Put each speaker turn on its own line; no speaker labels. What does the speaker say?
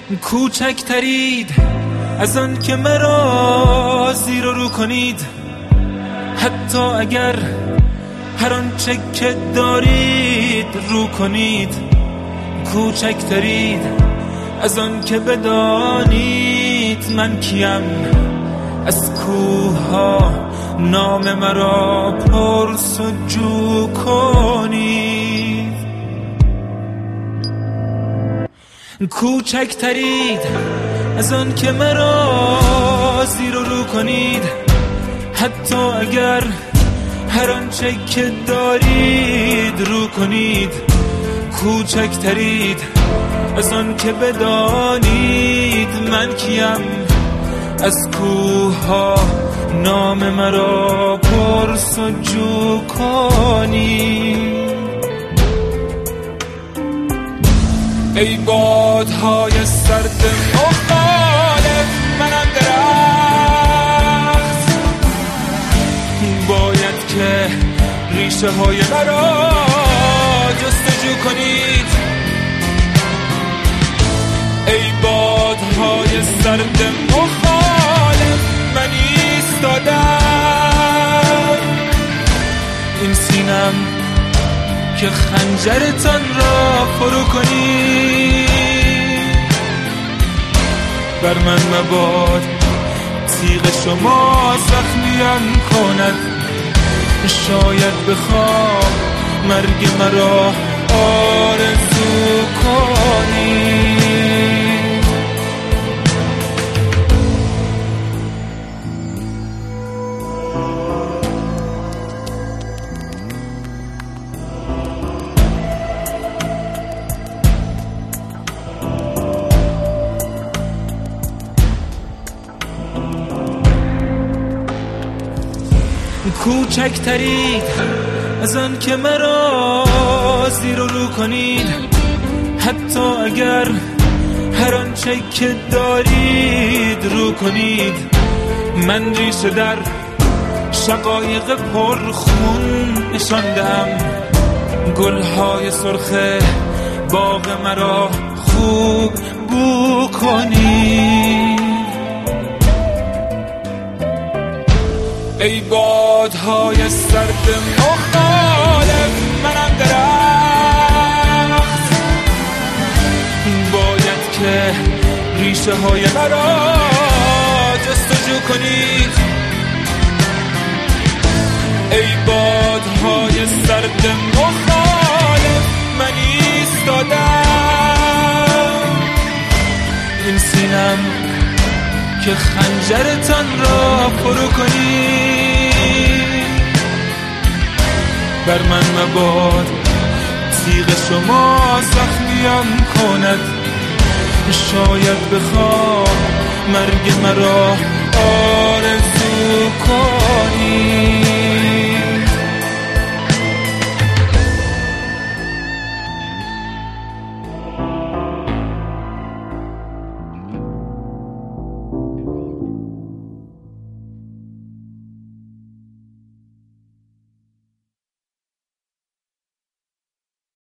کوچکترید از آن که مرا زیر و رو کنید، حتی اگر هر آنچه که دارید رو کنید. کوچکترید از آن که بدانید من کیم، از کوه ها نام مرا پرسجو کنید. کوچکترید از آن که مرا زیر و رو کنید، حتی اگر هر آنچه که دارید رو کنید. کوچکترید از آن که بدانید من کیم، از کوه ها نام مرا پرسجو کنید. ای بادهای سرد مخالف منم درخت، باید که ریشه های مرا جستجو کنید. ای بادهای سرد مخالف من ایستادم، این سینم که خنجرتان را فرو کنید. بر من مباد تیغ شما زخمیم کند، شاید بخوام مرگ مرا آرزو کنید. کوچکترید از آن که مرا زیر و رو کنید، حتی اگر هر آنچه که دارید رو کنید. من ریشه در شقایق پرخون نشاندم، گلهای سرخ باغ مرا خوب بو کنید. ای بادهای سرد مخالف منم درخت، باید که ریشه های مرا جستجو کنید. ای بادهای سرد مخالف من ایستادم، این سینم که خنجرتان را فرو کنید. بر من مباد تیغ شما زخمیم کند، شاید بخوام مرگ مرا آرزو کنید.